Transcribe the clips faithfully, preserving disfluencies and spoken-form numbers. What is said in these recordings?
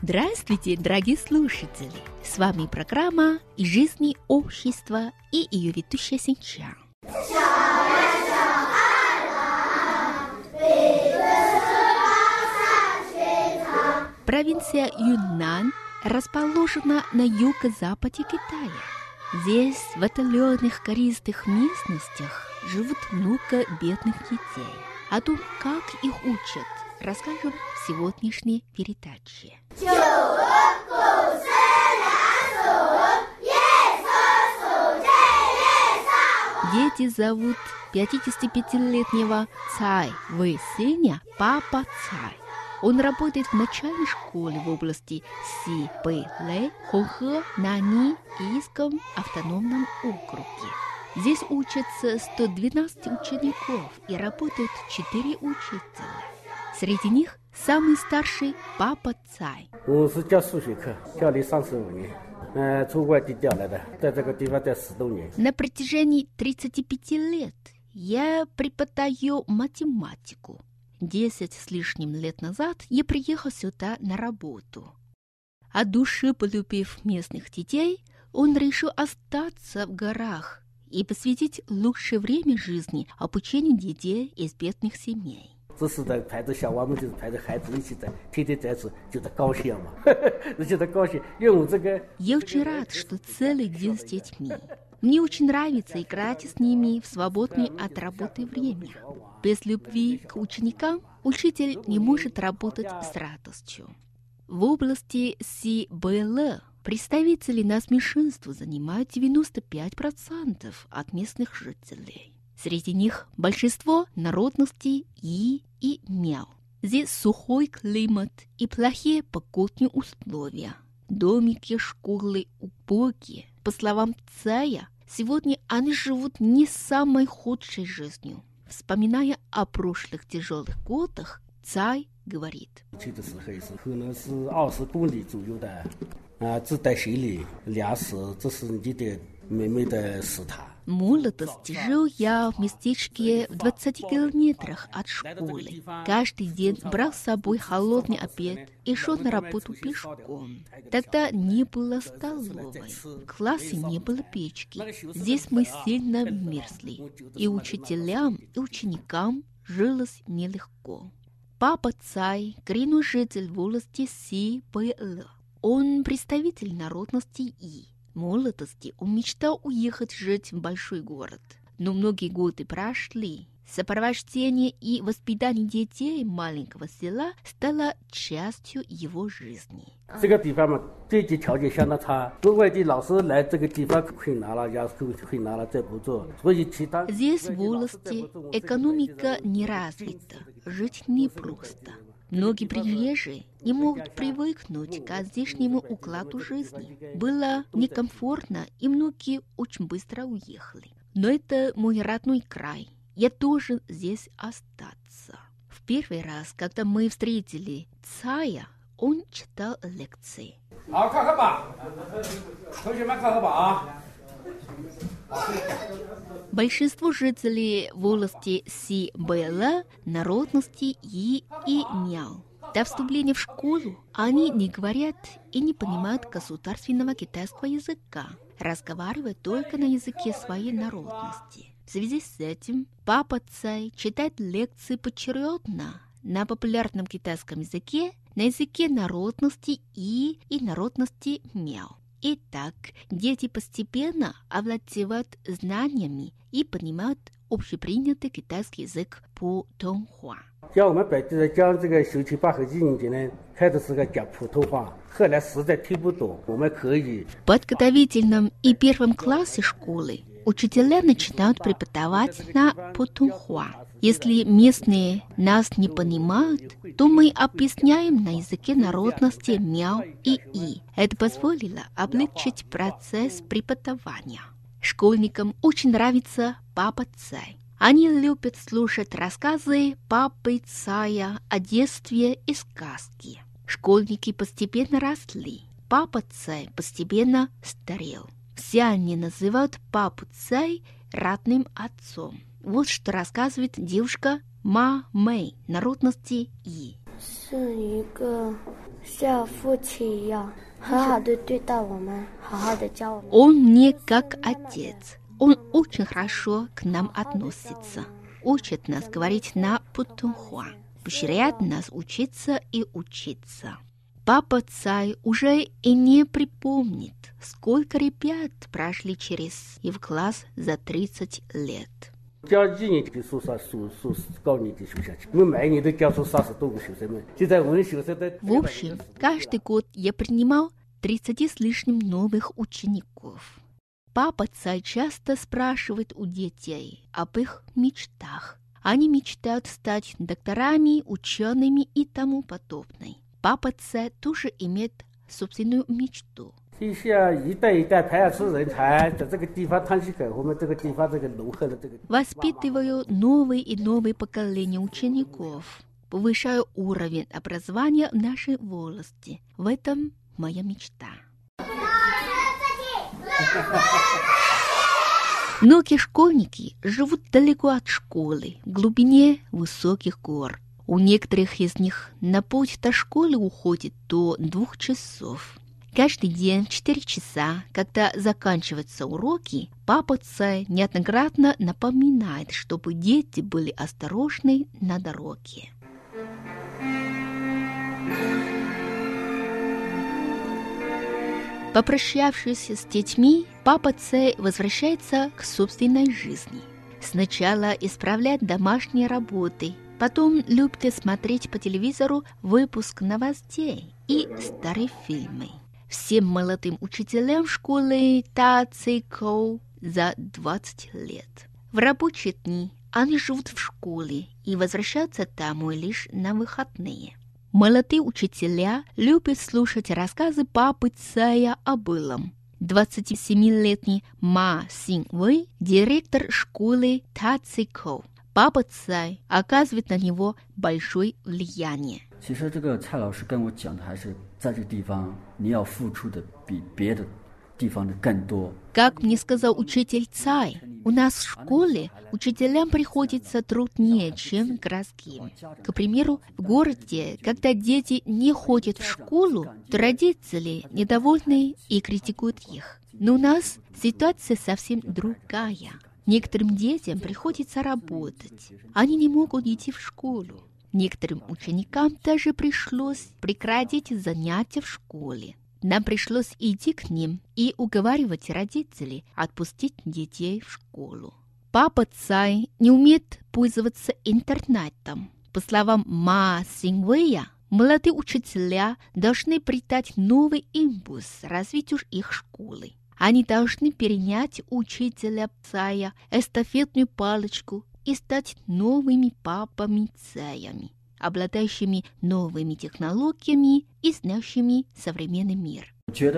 Здравствуйте, дорогие слушатели! С вами программа «Из жизни общества» и ее ведущая Синчан. Провинция Юннань расположена на юго-западе Китая. Здесь, в отдаленных гористых местностях, живут много бедных детей. О том, как их учат, расскажем в сегодняшней передаче. Дети зовут пятидесятипятилетнего Цай Вэйсэня папа Цай. Он работает в начальной школе в области Си Бэйлэ, Хохэ, Нани и Иском автономном округе. Здесь учатся сто двенадцать учеников и работают четыре учителя. Среди них самый старший папа Цай. На протяжении тридцати пяти лет я преподаю математику. Десять с лишним лет назад я приехал сюда на работу. От души полюбив местных детей, он решил остаться в горах и посвятить лучшее время жизни обучению детей из бедных семей. Я очень рад, что целый день с детьми. Мне очень нравится играть с ними в свободное от работы время. Без любви к ученикам учитель не может работать с радостью. В области Си Бэйлэ представители нас меньшинства занимают девяносто пять процентов от местных жителей. Среди них большинство народностей И и Мяо. Здесь сухой климат и плохие погодные условия. Домики, школы убогие. По словам Цая, сегодня они живут не самой худшей жизнью. Вспоминая о прошлых тяжелых годах, Цай говорит. В молодости жил я в местечке в двадцати километрах от школы. Каждый день брал с собой холодный обед и шел на работу пешком. Тогда не было столовой, в классе не было печки. Здесь мы сильно мерзли. И учителям, и ученикам жилось нелегко. Папа Цай – коренной житель в области Си Бэйлэ. Он представитель народности И. В молодости он мечтал уехать жить в большой город. Но многие годы прошли. Сопровождение и воспитание детей маленького села стало частью его жизни. Здесь, в области, экономика не развита, жить непросто. Многие приезжие не могут привыкнуть к здешнему укладу жизни. Было некомфортно, и многие очень быстро уехали. Но это мой родной край. Я должен здесь остаться. В первый раз, когда мы встретили Цая, он читал лекции. Большинство жителей в области Си Бэйлэ народности И и Мяо. До вступления в школу они не говорят и не понимают государственного китайского языка, разговаривают только на языке своей народности. В связи с этим папа Цай читает лекции поочередно на популярном китайском языке, на языке народности И и народности Мяо. Итак, дети постепенно овладевают знаниями и понимают общепринятый китайский язык путунхуа. В подготовительном и первом классе школы учителя начинают преподавать на путунхуа. Если местные нас не понимают, то мы объясняем на языке народности Мяо и И. Это позволило облегчить процесс преподавания. Школьникам очень нравится папа Цай. Они любят слушать рассказы папы Цая о детстве и сказки. Школьники постепенно росли. Папа Цай постепенно старел. Все они называют папу Цай родным отцом. Вот что рассказывает девушка Ма Мэй, народности И. Он мне как отец. Он очень хорошо к нам относится. Учит нас говорить на путунхуа. Поощряет нас учиться и учиться. Папа Цай уже и не припомнит, сколько ребят прошли через его класс за тридцать лет. В общем, каждый год я принимал тридцать с лишним новых учеников. Папа Цай часто спрашивает у детей об их мечтах. Они мечтают стать докторами, учеными и тому подобное. Папа Цай тоже имеет собственную мечту. Воспитываю новые и новые поколения учеников. Повышаю уровень образования в нашей области. В этом моя мечта. Многие школьники живут далеко от школы, в глубине высоких гор. У некоторых из них на путь до школы уходит до двух часов. Каждый день в четыре часа, когда заканчиваются уроки, папа Цай неоднократно напоминает, чтобы дети были осторожны на дороге. Попрощавшись с детьми, папа Цай возвращается к собственной жизни. Сначала исправляет домашние работы, потом любит смотреть по телевизору выпуск новостей и старые фильмы. Всем молодым учителям школы Та Ци Коу за двадцать лет. В рабочие дни они живут в школе и возвращаются домой лишь на выходные. Молодые учителя любят слушать рассказы папы Цая о былом. двадцатисемилетний Ма Син Вэй, директор школы Та Ци Коу. Папа Цай оказывает на него большое влияние. Как мне сказал учитель Цай, у нас в школе учителям приходится труднее, чем городским. К примеру, в городе, когда дети не ходят в школу, то родители недовольны и критикуют их. Но у нас ситуация совсем другая. Некоторым детям приходится работать. Они не могут идти в школу. Некоторым ученикам даже пришлось прекратить занятия в школе. Нам пришлось идти к ним и уговаривать родителей отпустить детей в школу. Папа Цай не умеет пользоваться интернетом. По словам Ма Синвэя, молодые учителя должны придать новый импульс развитию их школы. Они должны перенять у учителя Цая эстафетную палочку и стать новыми папами Цаями, обладающими новыми технологиями и знающими современный мир.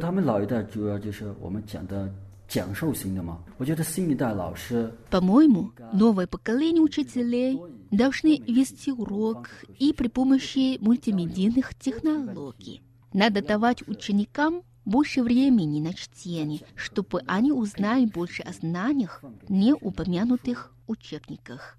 По-моему, новое поколение учителей должны вести урок и при помощи мультимедийных технологий. Надо давать ученикам больше времени на чтение, чтобы они узнали больше о знаниях, не упомянутых в учебниках.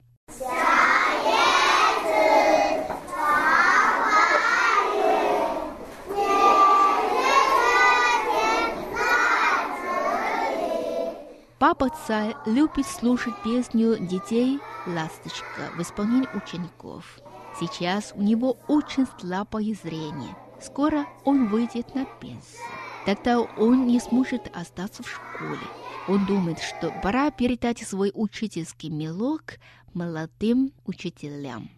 Папа Цай любит слушать песню детей «Ласточка» в исполнении учеников. Сейчас у него очень слабое зрение. Скоро он выйдет на пенсию. Тогда он не сможет остаться в школе. Он думает, что пора передать свой учительский мелок молодым учителям.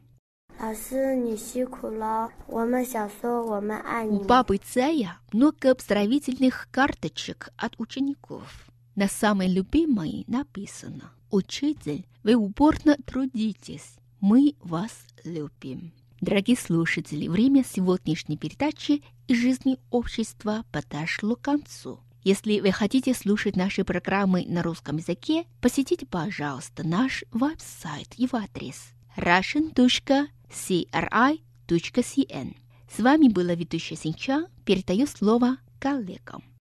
У папы Цая много поздравительных карточек от учеников. На самой любимой написано: «Учитель, вы упорно трудитесь. Мы вас любим». Дорогие слушатели, время сегодняшней передачи из жизни общества подошло к концу. Если вы хотите слушать наши программы на русском языке, посетите, пожалуйста, наш веб-сайт, его адрес russian точка си эр ай точка си эн. С вами была ведущая Синча, передаю слово коллегам.